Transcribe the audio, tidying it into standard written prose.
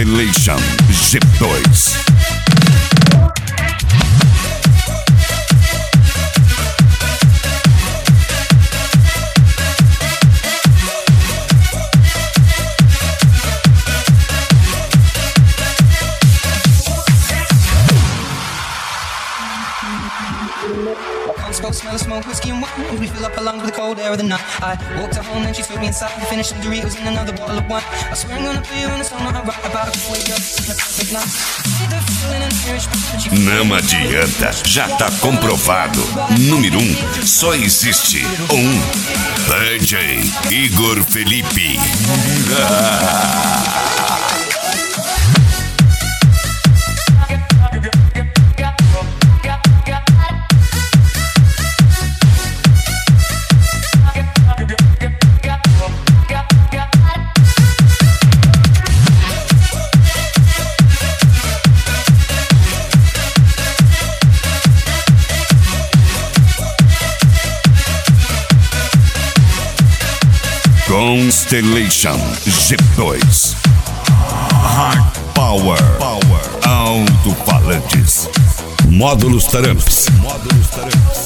Constellation G2. Smoke, smell, smoke, whiskey and wine. We fill up our lungs with the cold air of the night. I walked her home and she threw me inside. We finished the Doritos and another bottle of wine. I swear I'm gonna play you in the song that I write about. I can wake up in a perfect night. Não adianta, já tá comprovado. Número 1, só existe um. DJ Igor Felipe. Constellation G2. Hard Power. Alto-falantes. Módulos Taramps.